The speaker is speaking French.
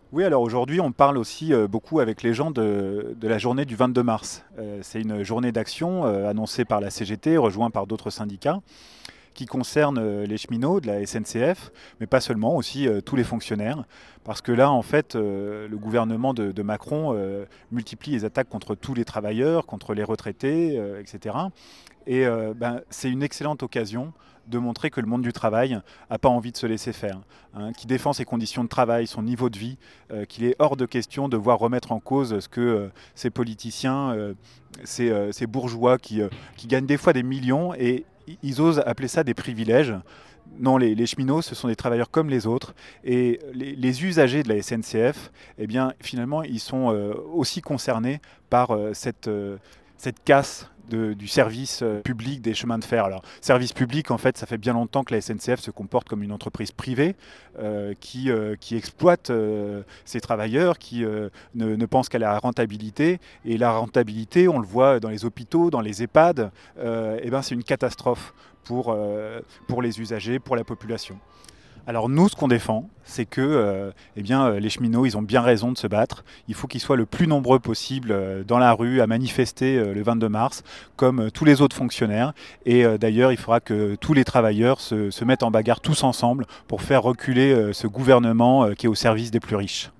Oui, alors aujourd'hui, on parle aussi beaucoup avec les gens de la journée du 22 mars. C'est une journée d'action annoncée par la CGT, rejointe par d'autres syndicats, qui concerne les cheminots de la SNCF, mais pas seulement, aussi tous les fonctionnaires. Parce que là, en fait, le gouvernement de Macron multiplie les attaques contre tous les travailleurs, contre les retraités, etc. Et c'est une excellente occasion de montrer que le monde du travail n'a pas envie de se laisser faire, hein, qui défend ses conditions de travail, son niveau de vie, qu'il est hors de question de voir remettre en cause ce que ces politiciens, ces bourgeois qui gagnent des fois des millions et ils osent appeler ça des privilèges. Non, les cheminots, ce sont des travailleurs comme les autres. Et les usagers de la SNCF, eh bien, finalement, ils sont aussi concernés par cette casse du service public des chemins de fer. Alors, service public, en fait, ça fait bien longtemps que la SNCF se comporte comme une entreprise privée qui exploite ses travailleurs, qui ne pense qu'à la rentabilité. Et la rentabilité, on le voit dans les hôpitaux, dans les EHPAD, c'est une catastrophe pour les usagers, pour la population. Alors nous, ce qu'on défend, c'est que les cheminots, ils ont bien raison de se battre. Il faut qu'ils soient le plus nombreux possible dans la rue à manifester le 22 mars, comme tous les autres fonctionnaires. Et d'ailleurs, il faudra que tous les travailleurs se mettent en bagarre tous ensemble pour faire reculer ce gouvernement qui est au service des plus riches.